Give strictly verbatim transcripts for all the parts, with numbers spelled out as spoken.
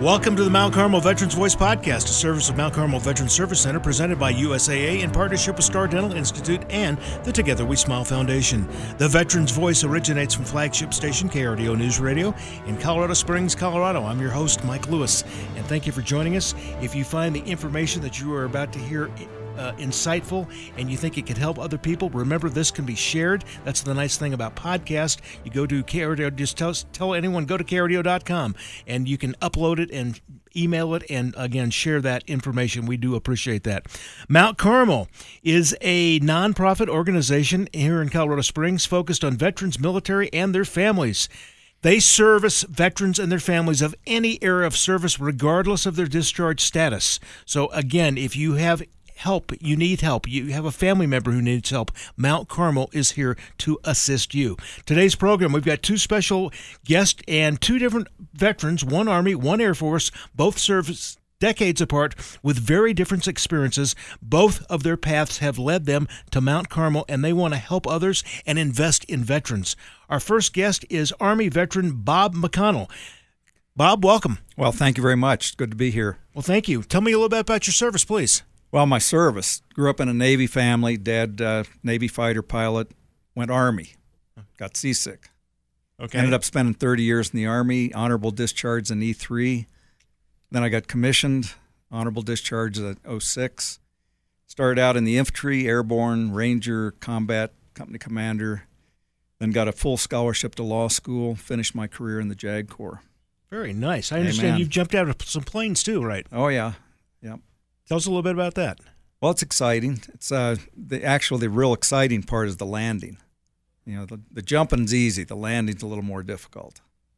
Welcome to the Mount Carmel Veterans Voice Podcast, a service of Mount Carmel Veterans Service Center presented by U S A A in partnership with Star Dental Institute and the Together We Smile Foundation. The Veterans Voice originates from flagship station K R D O News Radio in Colorado Springs, Colorado. I'm your host, Mike Lewis, and thank you for joining us. If you find the information that you are about to hear Uh, insightful and you think it could help other people, remember this can be shared. That's the nice thing about podcast. You go to K R D O, just tell, tell anyone, go to K R D O dot com and you can upload it and email it and, again, share that information. We do appreciate that. Mount Carmel is a nonprofit organization here in Colorado Springs focused on veterans, military, and their families. They service veterans and their families of any era of service, regardless of their discharge status. So, again, if you have help, you need help, you have a family member who needs help, Mount Carmel is here to assist you. Today's program, we've got two special guests and two different veterans, one Army, one Air Force, both served decades apart with very different experiences. Both of their paths have led them to Mount Carmel, and they want to help others and invest in veterans. Our first guest is Army veteran Bob McConnell. Bob, welcome. Well, thank you very much. Good to be here. Well, thank you. Tell me a little bit about your service, please. Well, my service, grew up in a Navy family. Dad, uh, Navy fighter pilot, went Army, got seasick. Okay. Ended up spending thirty years in the Army, honorable discharge in E three. Then I got commissioned, honorable discharge at oh six. Started out in the infantry, airborne, ranger, combat, company commander. Then got a full scholarship to law school, finished my career in the JAG Corps. Very nice. I understand Amen. You've jumped out of some planes too, right? Oh, yeah. Yep. Tell us a little bit about that. Well, it's exciting. It's uh, the actual, the real exciting part is the landing. You know, the, the jumping's easy. The landing's a little more difficult.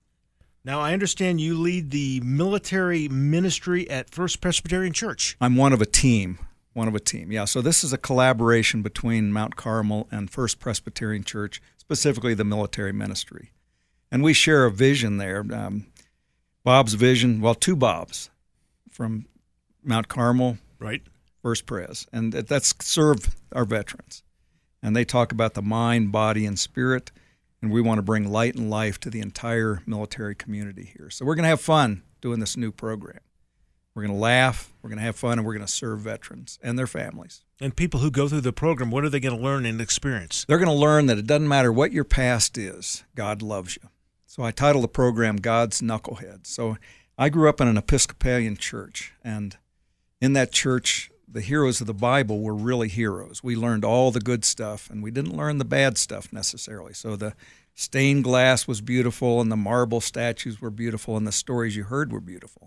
Now, I understand you lead the military ministry at First Presbyterian Church. I'm one of a team. One of a team, yeah. So this is a collaboration between Mount Carmel and First Presbyterian Church, specifically the military ministry. And we share a vision there. Um, Bob's vision, well, two Bobs from Mount Carmel, right? First Pres, and that's serve our veterans. And they talk about the mind, body, and spirit, and we want to bring light and life to the entire military community here. So we're going to have fun doing this new program. We're going to laugh, we're going to have fun, and we're going to serve veterans and their families. And people who go through the program, what are they going to learn and experience? They're going to learn that it doesn't matter what your past is, God loves you. So I title the program God's Knucklehead. So I grew up in an Episcopalian church, and in that church, the heroes of the Bible were really heroes. We learned all the good stuff, and we didn't learn the bad stuff necessarily. So the stained glass was beautiful, and the marble statues were beautiful, and the stories you heard were beautiful.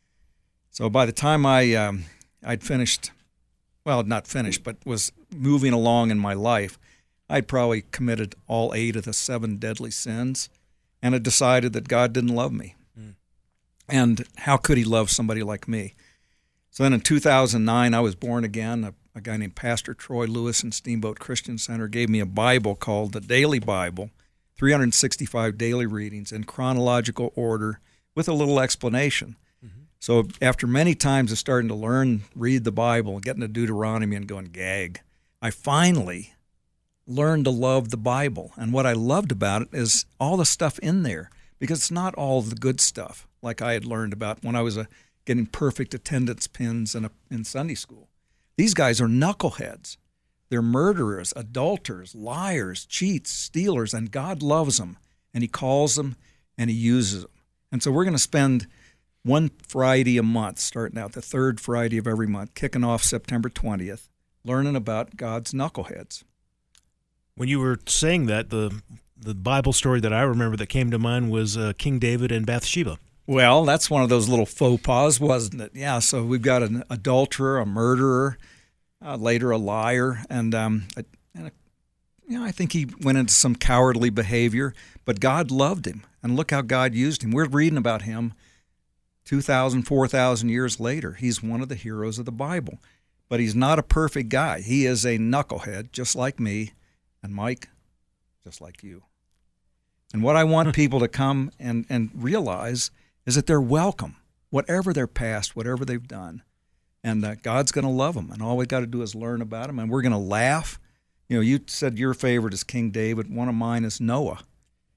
So by the time I, um, I'd finished, well, not finished, but was moving along in my life, I'd probably committed all eight of the seven deadly sins, and had decided that God didn't love me. Mm. And how could he love somebody like me? So then in two thousand nine, I was born again. A, a guy named Pastor Troy Lewis in Steamboat Christian Center gave me a Bible called the Daily Bible, three hundred sixty-five daily readings in chronological order with a little explanation. Mm-hmm. So after many times of starting to learn, read the Bible, getting to Deuteronomy and going gag, I finally learned to love the Bible. And what I loved about it is all the stuff in there, because it's not all the good stuff like I had learned about when I was a getting perfect attendance pins in, a, in Sunday school. These guys are knuckleheads. They're murderers, adulterers, liars, cheats, stealers, and God loves them, and he calls them, and he uses them. And so we're going to spend one Friday a month, starting out the third Friday of every month, kicking off September twentieth, learning about God's knuckleheads. When you were saying that, the the Bible story that I remember that came to mind was uh, King David and Bathsheba. Well, that's one of those little faux pas, wasn't it? Yeah, so we've got an adulterer, a murderer, uh, later a liar, and, um, a, and a, you know, I think he went into some cowardly behavior, but God loved him, and look how God used him. We're reading about him two thousand, four thousand years later. He's one of the heroes of the Bible, but he's not a perfect guy. He is a knucklehead, just like me, and Mike, just like you. And what I want people to come and, and realize is that they're welcome, whatever their past, whatever they've done. And uh, God's going to love them, and all we've got to do is learn about them, and we're going to laugh. You know, you said your favorite is King David. One of mine is Noah.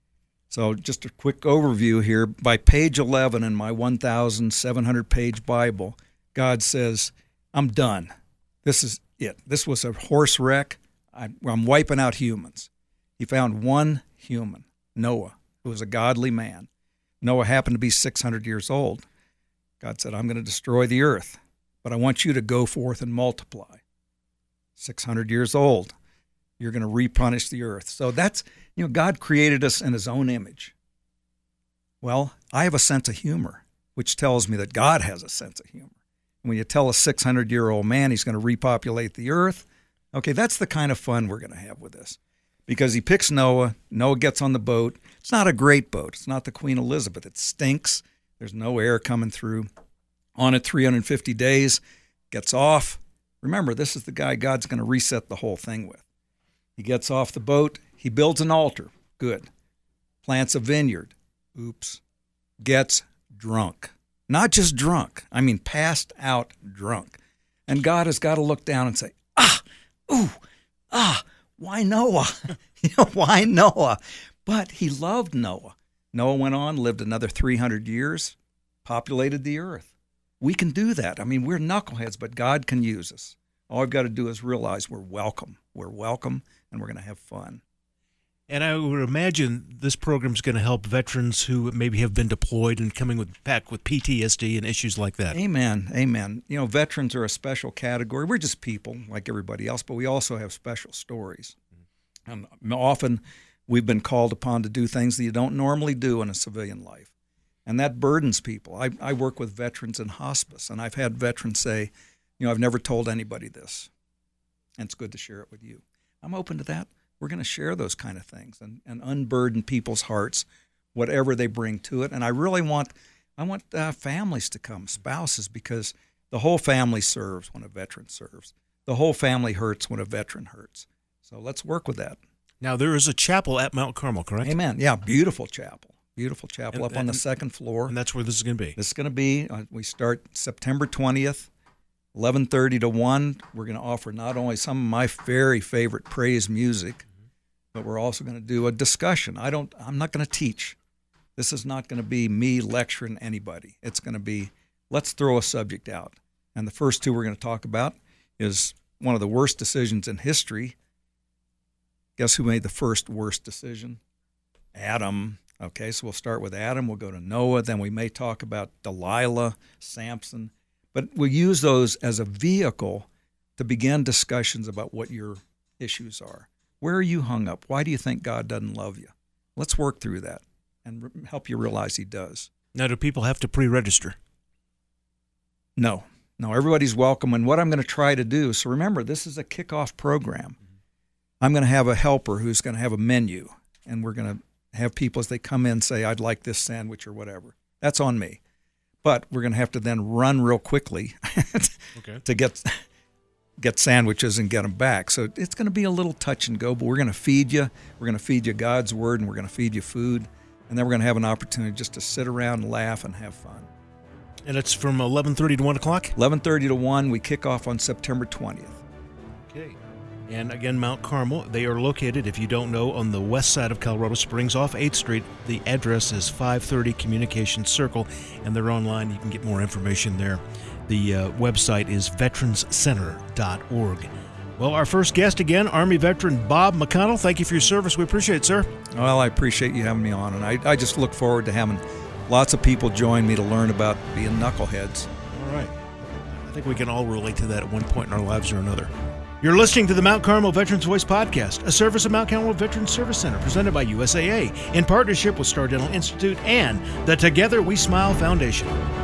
So just a quick overview here. By page eleven in my one thousand seven hundred page Bible, God says, I'm done. This is it. This was a horse wreck. I, I'm wiping out humans. He found one human, Noah, who was a godly man. Noah happened to be six hundred years old. God said, I'm going to destroy the earth, but I want you to go forth and multiply. six hundred years old. You're going to replenish the earth. So that's, you know, God created us in his own image. Well, I have a sense of humor, which tells me that God has a sense of humor. And when you tell a six hundred year old man he's going to repopulate the earth, okay, that's the kind of fun we're going to have with this. Because he picks Noah. Noah gets on the boat. It's not a great boat. It's not the Queen Elizabeth. It stinks. There's no air coming through. On it three hundred fifty days, gets off. Remember, this is the guy God's going to reset the whole thing with. He gets off the boat. He builds an altar. Good. Plants a vineyard. Oops. Gets drunk. Not just drunk. I mean, passed out drunk. And God has got to look down and say, ah, ooh, ah, why Noah? you know, why Noah? But he loved Noah. Noah went on, lived another three hundred years, populated the earth. We can do that. I mean, we're knuckleheads, but God can use us. All I've got to do is realize we're welcome. We're welcome, and we're going to have fun. And I would imagine this program is going to help veterans who maybe have been deployed and coming with, back with P T S D and issues like that. Amen. Amen. You know, veterans are a special category. We're just people like everybody else, but we also have special stories. And often we've been called upon to do things that you don't normally do in a civilian life. And that burdens people. I, I work with veterans in hospice, and I've had veterans say, you know, I've never told anybody this, and it's good to share it with you. I'm open to that. We're going to share those kind of things and, and unburden people's hearts, whatever they bring to it. And I really want I want uh, families to come, spouses, because the whole family serves when a veteran serves. The whole family hurts when a veteran hurts. So let's work with that. Now, there is a chapel at Mount Carmel, correct? Amen. Yeah, beautiful chapel. Beautiful chapel and, up on and, the second floor. And that's where this is going to be. This is going to be, uh, we start September twentieth, eleven thirty to one. We're going to offer not only some of my very favorite praise music, but we're also going to do a discussion. I don't, I'm not going to teach. This is not going to be me lecturing anybody. It's going to be, let's throw a subject out. And the first two we're going to talk about is one of the worst decisions in history. Guess who made the first worst decision? Adam. Okay, so we'll start with Adam. We'll go to Noah. Then we may talk about Delilah, Samson. But we'll use those as a vehicle to begin discussions about what your issues are. Where are you hung up? Why do you think God doesn't love you? Let's work through that and help you realize he does. Now, do people have to pre-register? No. No, everybody's welcome. And what I'm going to try to do, so remember, this is a kickoff program. I'm going to have a helper who's going to have a menu, and we're going to have people as they come in say, I'd like this sandwich or whatever. That's on me. But we're going to have to then run real quickly okay. to get get sandwiches and get them back. So it's going to be a little touch and go, but we're going to feed you. We're going to feed you God's word, and we're going to feed you food. And then we're going to have an opportunity just to sit around and laugh and have fun. And it's from eleven thirty to one o'clock? eleven thirty to one. We kick off on September twentieth. Okay. And again, Mount Carmel, they are located, if you don't know, on the west side of Colorado Springs off eighth Street. The address is five thirty Communications Circle, and they're online. You can get more information there. The uh, website is veterans center dot org. Well, our first guest again, Army veteran Bob McConnell. Thank you for your service. We appreciate it, sir. Well, I appreciate you having me on, and I, I just look forward to having lots of people join me to learn about being knuckleheads. All right. I think we can all relate to that at one point in our lives or another. You're listening to the Mount Carmel Veterans Voice Podcast, a service of Mount Carmel Veterans Service Center presented by U S A A in partnership with Star Dental Institute and the Together We Smile Foundation.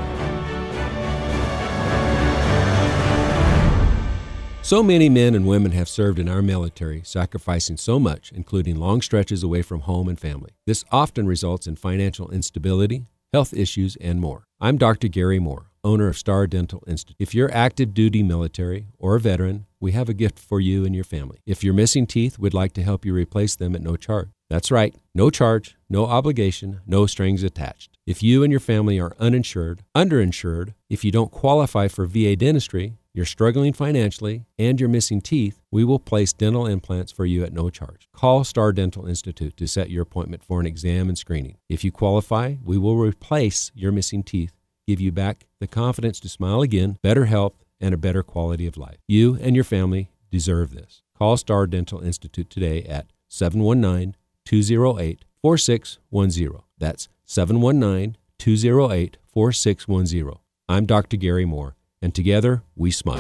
So many men and women have served in our military, sacrificing so much, including long stretches away from home and family. This often results in financial instability, health issues, and more. I'm Doctor Gary Moore, owner of Star Dental Institute. If you're active duty military or a veteran, we have a gift for you and your family. If you're missing teeth, we'd like to help you replace them at no charge. That's right, no charge, no obligation, no strings attached. If you and your family are uninsured, underinsured, if you don't qualify for V A dentistry, you're struggling financially, and you're missing teeth, we will place dental implants for you at no charge. Call Star Dental Institute to set your appointment for an exam and screening. If you qualify, we will replace your missing teeth, give you back the confidence to smile again, better health, and a better quality of life. You and your family deserve this. Call Star Dental Institute today at seven one nine, two oh eight, four six one zero. That's seven one nine, two oh eight, four six one zero. I'm Doctor Gary Moore, and together we smile.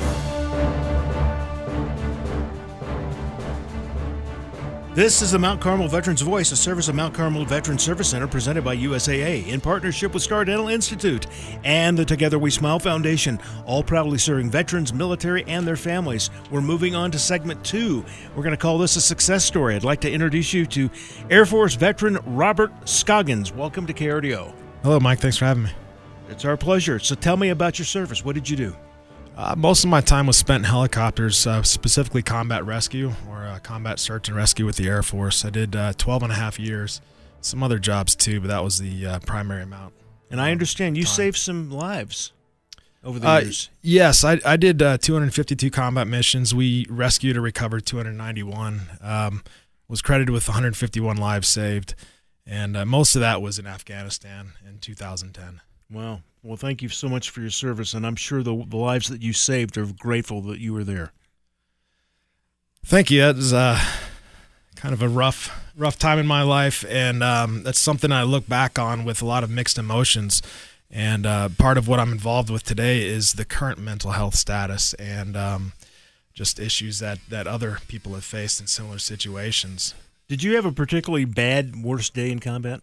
This is the Mount Carmel Veterans Voice, a service of Mount Carmel Veterans Service Center presented by U S A A in partnership with Star Dental Institute and the Together We Smile Foundation, all proudly serving veterans, military, and their families. We're moving on to segment two. We're going to call this a success story. I'd like to introduce you to Air Force veteran Robert Scoggins. Welcome to K R D O. Hello, Mike. Thanks for having me. It's our pleasure. So tell me about your service. What did you do? Uh, most of my time was spent in helicopters, uh, specifically combat rescue or uh, combat search and rescue with the Air Force. I did uh, twelve and a half years, some other jobs too, but that was the uh, primary amount. And I understand you time. saved some lives over the Uh, years. yes, I, I did uh, two hundred fifty-two combat missions. We rescued or recovered two hundred ninety-one. Um, was credited with one hundred fifty-one lives saved, and uh, most of that was in Afghanistan in two thousand ten. Wow. Well, thank you so much for your service, and I'm sure the, the lives that you saved are grateful that you were there. Thank you. It was uh, kind of a rough, rough time in my life, and um, that's something I look back on with a lot of mixed emotions. And uh, part of what I'm involved with today is the current mental health status and um, just issues that, that other people have faced in similar situations. Did you have a particularly bad, worst day in combat?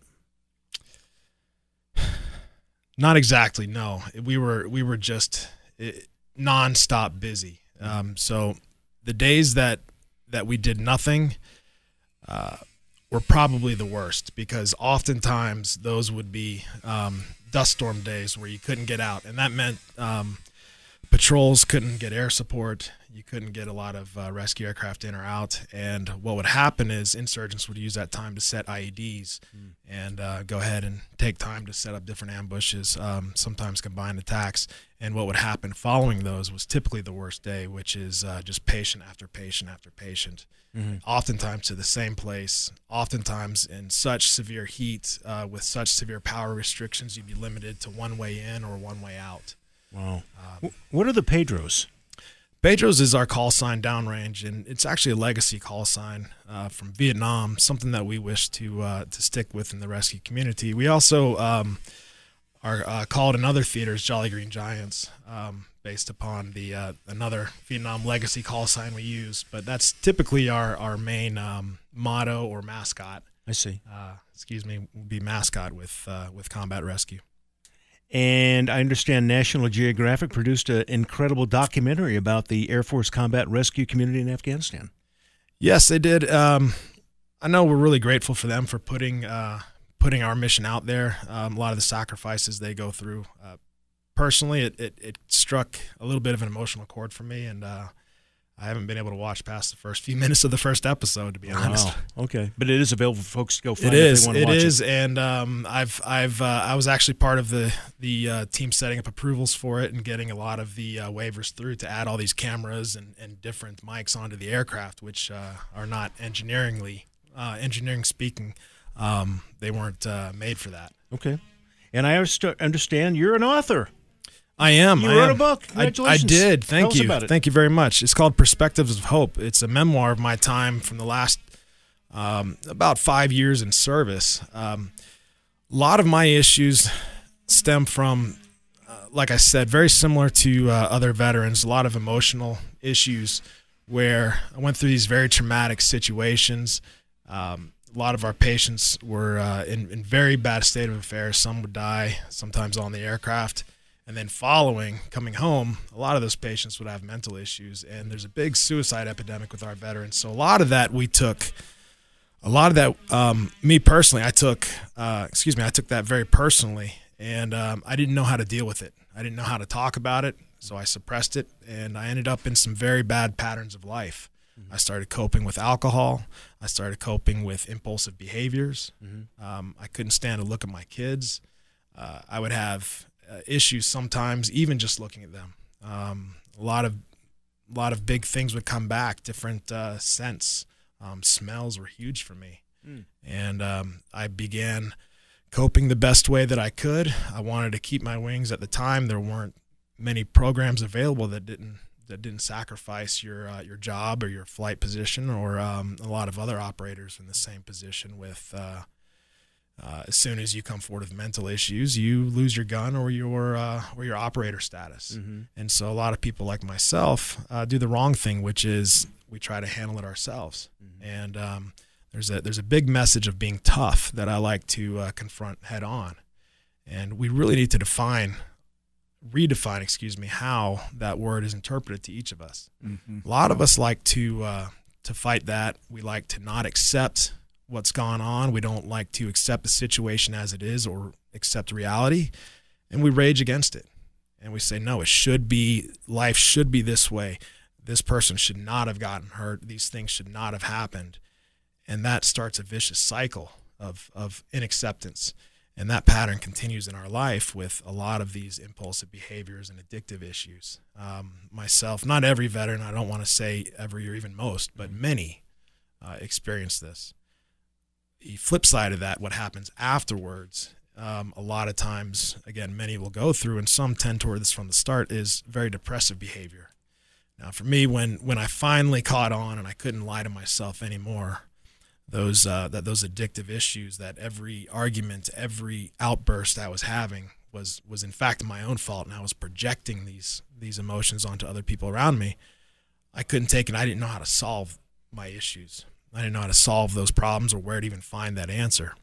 Not exactly, no. We were we were just it, nonstop busy. Um, so the days that that we did nothing uh, were probably the worst, because oftentimes those would be um, dust storm days where you couldn't get out, and that meant um, patrols couldn't get air support. You couldn't get a lot of uh, rescue aircraft in or out, and what would happen is insurgents would use that time to set I E Ds mm. and uh, go ahead and take time to set up different ambushes, um, sometimes combined attacks. And what would happen following those was typically the worst day, which is uh, just patient after patient after patient, mm-hmm. oftentimes to the same place, oftentimes in such severe heat, uh, with such severe power restrictions, you'd be limited to one way in or one way out. Wow. Um, what are the Pedros? Pedros is our call sign downrange, and it's actually a legacy call sign uh, from Vietnam, something that we wish to uh, to stick with in the rescue community. We also um, are uh, called in other theaters Jolly Green Giants, um, based upon the uh, another Vietnam legacy call sign we use. But that's typically our our main um, motto or mascot. I see. Uh, excuse me, would be mascot with uh, with combat rescue. And I understand National Geographic produced an incredible documentary about the Air Force combat rescue community in Afghanistan. Yes, they did. Um, I know we're really grateful for them for putting uh, putting our mission out there. Um, a lot of the sacrifices they go through. Uh, personally, it, it, it struck a little bit of an emotional chord for me, and uh, I haven't been able to watch past the first few minutes of the first episode, to be honest. Wow. Okay, but it is available for folks to go find it if is, they want to it watch is, it. and um, I've I've uh, I was actually part of the the uh, team setting up approvals for it and getting a lot of the uh, waivers through to add all these cameras and, and different mics onto the aircraft, which uh, are not engineeringly uh, engineering speaking, um, they weren't uh, made for that. Okay, and I understand you're an author. I am. You I wrote am. a book. Congratulations. I, I did. Thank Tell you. us about it. Thank you very much. It's called Perspectives of Hope. It's a memoir of my time from the last um, about five years in service. Um, a lot of my issues stem from, uh, like I said, very similar to uh, other veterans, a lot of emotional issues where I went through these very traumatic situations. Um, a lot of our patients were uh, in, in very bad state of affairs. Some would die, sometimes on the aircraft. And then following, coming home, a lot of those patients would have mental issues. And there's a big suicide epidemic with our veterans. So a lot of that we took, a lot of that, um, me personally, I took, uh, excuse me, I took that very personally. And um, I didn't know how to deal with it. I didn't know how to talk about it. So I suppressed it. And I ended up in some very bad patterns of life. Mm-hmm. I started coping with alcohol. I started coping with impulsive behaviors. Mm-hmm. Um, I couldn't stand to look at my kids. Uh, I would have Uh, issues sometimes, even just looking at them. Um, a lot of a lot of big things would come back. Different uh, scents, um, smells were huge for me, mm. and um, I began coping the best way that I could. I wanted to keep my wings. At the time, there weren't many programs available that didn't that didn't sacrifice your uh, your job or your flight position, or um, a lot of other operators in the same position with. Uh, Uh, as soon as you come forward with mental issues, you lose your gun or your uh, or your operator status. Mm-hmm. And so a lot of people like myself uh, do the wrong thing, which is we try to handle it ourselves. Mm-hmm. And um, there's a there's a big message of being tough that I like to uh, confront head on. And we really need to define, redefine, excuse me, how that word is interpreted to each of us. Mm-hmm. A lot of us like to uh, to fight that. We like to not accept what's gone on. We don't like to accept the situation as it is or accept reality, and we rage against it. And we say, no, it should be, life should be this way. This person should not have gotten hurt. These things should not have happened. And that starts a vicious cycle of, of inacceptance. And that pattern continues in our life with a lot of these impulsive behaviors and addictive issues. Um, myself, not every veteran, I don't want to say every or even most, but many uh, experience this. The flip side of that, what happens afterwards, um, a lot of times, again, many will go through, and some tend toward this from the start, is very depressive behavior. Now, for me, when when I finally caught on and I couldn't lie to myself anymore, those uh, that those addictive issues, that every argument, every outburst I was having was was in fact my own fault, and I was projecting these these emotions onto other people around me. I couldn't take it. I didn't know how to solve my issues. I didn't know how to solve those problems or where to even find that answer.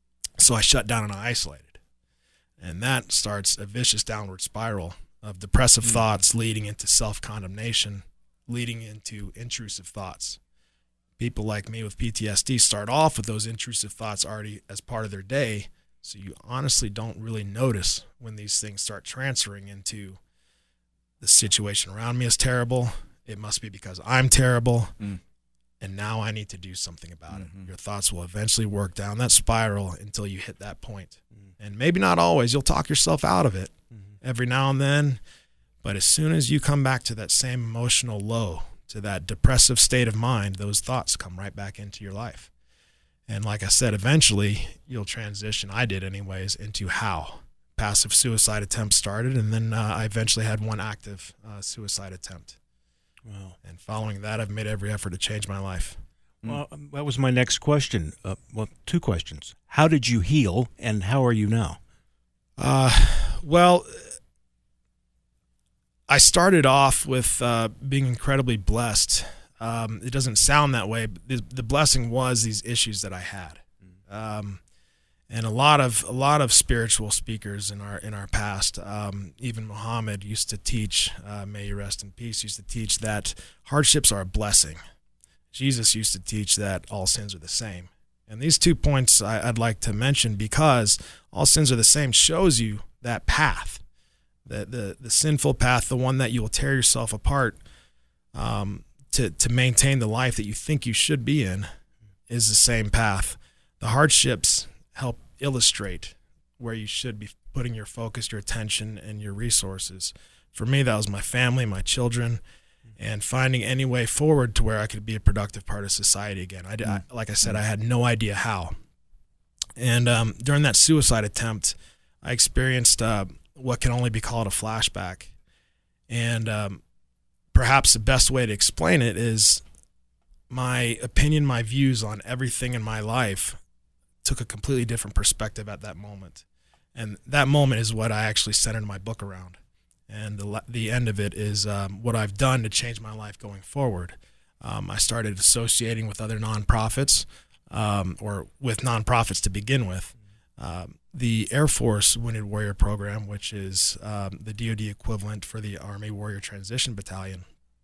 So I shut down and I isolated. And that starts a vicious downward spiral of depressive mm-hmm. thoughts leading into self-condemnation, leading into intrusive thoughts. People like me with P T S D start off with those intrusive thoughts already as part of their day, so you honestly don't really notice when these things start transferring into the situation around me is terrible. It must be because I'm terrible. Mm. And now I need to do something about mm-hmm. it. Your thoughts will eventually work down that spiral until you hit that point. Mm-hmm. And maybe not always. You'll talk yourself out of it mm-hmm. every now and then. But as soon as you come back to that same emotional low, to that depressive state of mind, those thoughts come right back into your life. And like I said, eventually you'll transition, I did anyways, into how passive suicide attempts started. And then uh, I eventually had one active uh, suicide attempt. Wow. And following that, I've made every effort to change my life. Well, that was my next question. Uh, well, two questions. How did you heal, and how are you now? Uh, well, I started off with uh, being incredibly blessed. Um, it doesn't sound that way, but the, the blessing was these issues that I had. Um, and a lot of a lot of spiritual speakers in our in our past, um, even Muhammad used to teach, uh, may he rest in peace, used to teach that hardships are a blessing. Jesus used to teach that all sins are the same. And these two points I, I'd like to mention, because all sins are the same shows you that path, the the, the sinful path, the one that you will tear yourself apart um, to to maintain the life that you think you should be in, is the same path. The hardships help illustrate where you should be putting your focus, your attention, and your resources. For me, that was my family, my children, and finding any way forward to where I could be a productive part of society again. I, I like I said, I had no idea how. And um, during that suicide attempt, I experienced uh, what can only be called a flashback. And um, perhaps the best way to explain it is my opinion, my views on everything in my life took a completely different perspective at that moment. And that moment is what I actually centered my book around. And the the end of it is um, what I've done to change my life going forward. Um, I started associating with other nonprofits, um, or with nonprofits to begin with. Um, the Air Force Wounded Warrior Program, which is um, the D O D equivalent for the Army Warrior Transition Battalion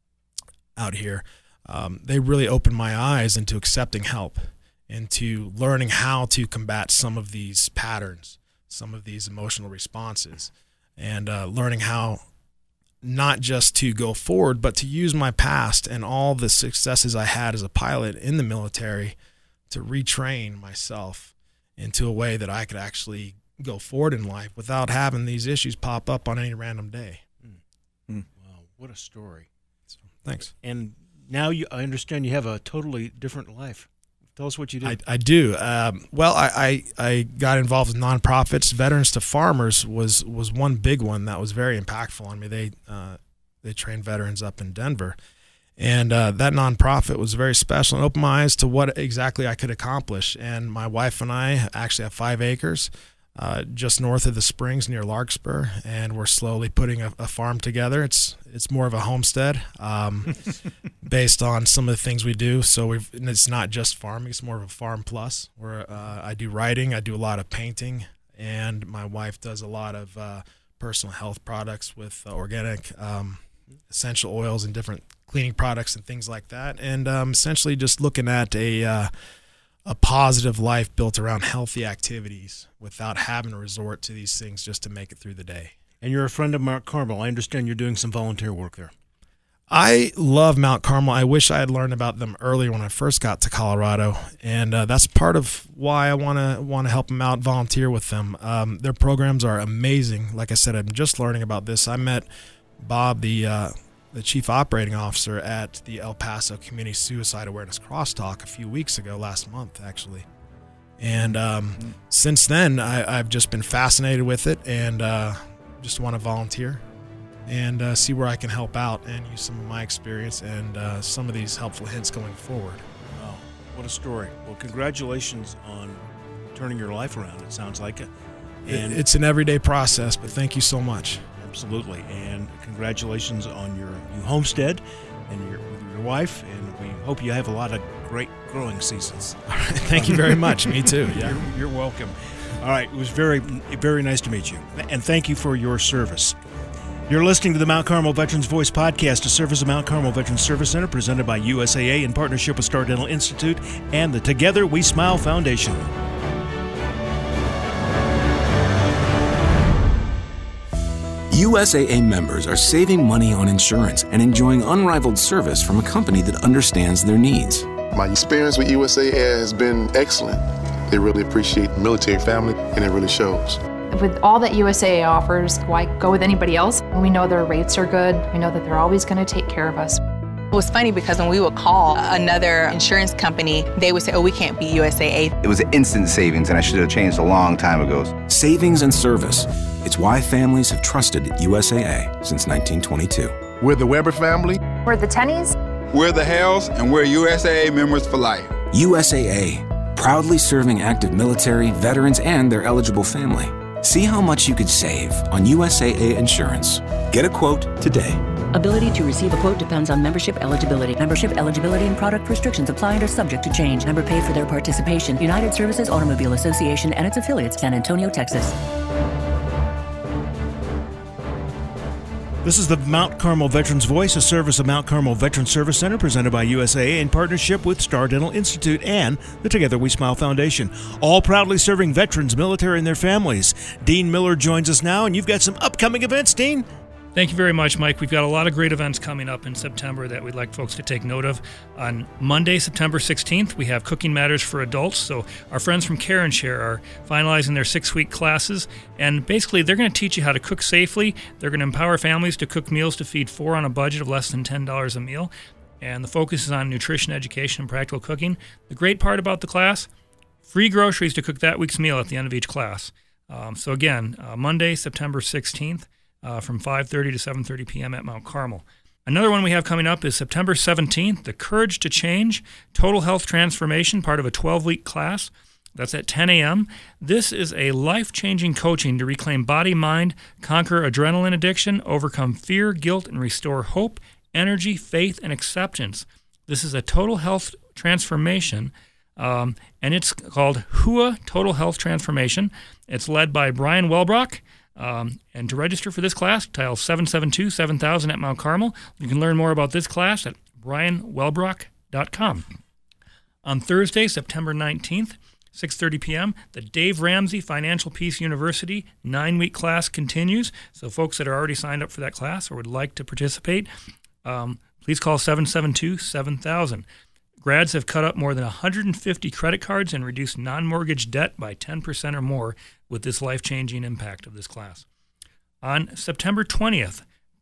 out here, um, they really opened my eyes into accepting help, into learning how to combat some of these patterns, some of these emotional responses, and uh, learning how not just to go forward, but to use my past and all the successes I had as a pilot in the military to retrain myself into a way that I could actually go forward in life without having these issues pop up on any random day. Mm. Mm. Wow. What a story. So, thanks. And now you, I understand you have a totally different life. Tell us what you do. I, I do. Um, well, I, I, I got involved with nonprofits. Veterans to Farmers was was one big one that was very impactful on me. They uh, they trained veterans up in Denver. And uh, that nonprofit was very special and opened my eyes to what exactly I could accomplish. And my wife and I actually have five acres uh, just north of the Springs near Larkspur, and we're slowly putting a, a farm together. It's it's more of a homestead um, based on some of the things we do. So we've, and it's not just farming; it's more of a farm plus. Where uh, I do writing, I do a lot of painting, and my wife does a lot of uh, personal health products with uh, organic um, essential oils and different cleaning products and things like that. And um, essentially just looking at a uh, a positive life built around healthy activities without having to resort to these things just to make it through the day. And you're a friend of Mount Carmel. I understand you're doing some volunteer work there. I love Mount Carmel. I wish I had learned about them earlier when I first got to Colorado, and uh, that's part of why I want to want to help them out, volunteer with them. Um, their programs are amazing. Like I said, I'm just learning about this. I met Bob, the uh, the chief operating officer at the El Paso Community Suicide Awareness Crosstalk a few weeks ago, last month actually. And um, mm-hmm. since then, I, I've just been fascinated with it, and uh, just want to volunteer and uh, see where I can help out and use some of my experience and uh, some of these helpful hints going forward. Wow, what a story. Well, congratulations on turning your life around, it sounds like it. And it's an everyday process, but thank you so much. Absolutely, and congratulations on your new homestead and your, with your wife, and we hope you have a lot of great growing seasons. All right, thank you very much. Me too. Yeah, you're, you're welcome. All right, it was very, very nice to meet you, and thank you for your service. You're listening to the Mount Carmel Veterans Voice podcast, a service of Mount Carmel Veterans Service Center, presented by U S A A in partnership with Star Dental Institute and the Together We Smile Foundation. U S A A members are saving money on insurance and enjoying unrivaled service from a company that understands their needs. My experience with U S A A has been excellent. They really appreciate the military family, and it really shows. With all that U S A A offers, why go with anybody else? We know their rates are good. We know that they're always going to take care of us. It was funny because when we would call another insurance company, they would say, oh, we can't be U S A A. It was an instant savings, and I should have changed a long time ago. Savings and service. It's why families have trusted U S A A since nineteen twenty-two. We're the Weber family. We're the Tennies. We're the Hells, and we're U S A A members for life. U S A A, proudly serving active military, veterans, and their eligible family. See how much you could save on U S A A insurance. Get a quote today. Ability to receive a quote depends on membership eligibility. Membership eligibility and product restrictions apply and are subject to change. Member paid for their participation. United Services Automobile Association and its affiliates, San Antonio, Texas. This is the Mount Carmel Veterans Voice, a service of Mount Carmel Veterans Service Center, presented by U S A A in partnership with Star Dental Institute and the Together We Smile Foundation, all proudly serving veterans, military, and their families. Dean Miller joins us now, and you've got some upcoming events, Dean. Thank you very much, Mike. We've got a lot of great events coming up in September that we'd like folks to take note of. On Monday, September sixteenth, we have Cooking Matters for Adults. So our friends from Care and Share are finalizing their six-week classes, and basically they're going to teach you how to cook safely. They're going to empower families to cook meals to feed four on a budget of less than ten dollars a meal, and the focus is on nutrition education and practical cooking. The great part about the class, free groceries to cook that week's meal at the end of each class. Um, so again, uh, Monday, September sixteenth, Uh, from five thirty to seven thirty p.m. at Mount Carmel. Another one we have coming up is September seventeenth, The Courage to Change, Total Health Transformation, part of a twelve-week class. That's at ten a.m. This is a life-changing coaching to reclaim body, mind, conquer adrenaline addiction, overcome fear, guilt, and restore hope, energy, faith, and acceptance. This is a total health transformation, um, and it's called H U A Total Health Transformation. It's led by Brian Welbrock. Um, and to register for this class, dial seven seven two, seven thousand at Mount Carmel. You can learn more about this class at brian welbrock dot com. On Thursday, September nineteenth, six thirty p.m., the Dave Ramsey Financial Peace University nine-week class continues. So folks that are already signed up for that class or would like to participate, um, please call seven seven two, seven thousand. Grads have cut up more than one hundred fifty credit cards and reduced non-mortgage debt by ten percent or more with this life-changing impact of this class. On September twentieth,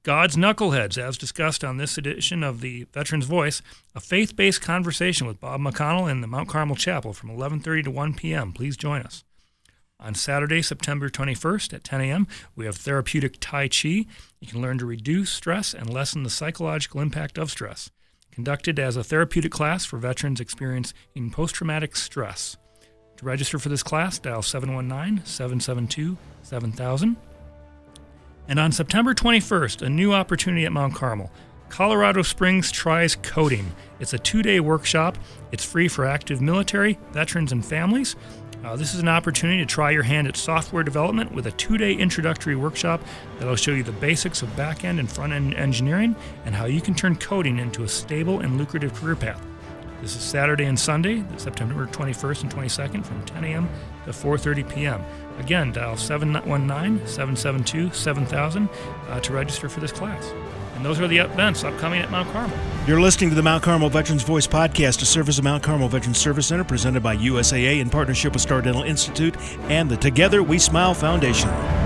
God's Knuckleheads, as discussed on this edition of the Veterans Voice, a faith-based conversation with Bob McConnell in the Mount Carmel Chapel from eleven thirty to one p.m. Please join us. On Saturday, September twenty-first at ten a.m., we have Therapeutic Tai Chi. You can learn to reduce stress and lessen the psychological impact of stress. Conducted as a therapeutic class for veterans experiencing post-traumatic stress. To register for this class, dial seven one nine, seven seven two, seven thousand. And on September twenty-first, a new opportunity at Mount Carmel. Colorado Springs Tries Coding. It's a two-day workshop. It's free for active military, veterans, and families. Uh, this is an opportunity to try your hand at software development with a two-day introductory workshop that will show you the basics of back-end and front-end engineering and how you can turn coding into a stable and lucrative career path. This is Saturday and Sunday, September twenty-first and twenty-second from ten a.m. to four thirty p.m. Again, dial seven one nine, seven seven two, seven thousand uh, to register for this class. And those are the events upcoming at Mount Carmel. You're listening to the Mount Carmel Veterans Voice podcast, a service of Mount Carmel Veterans Service Center presented by U S A A in partnership with Star Dental Institute and the Together We Smile Foundation.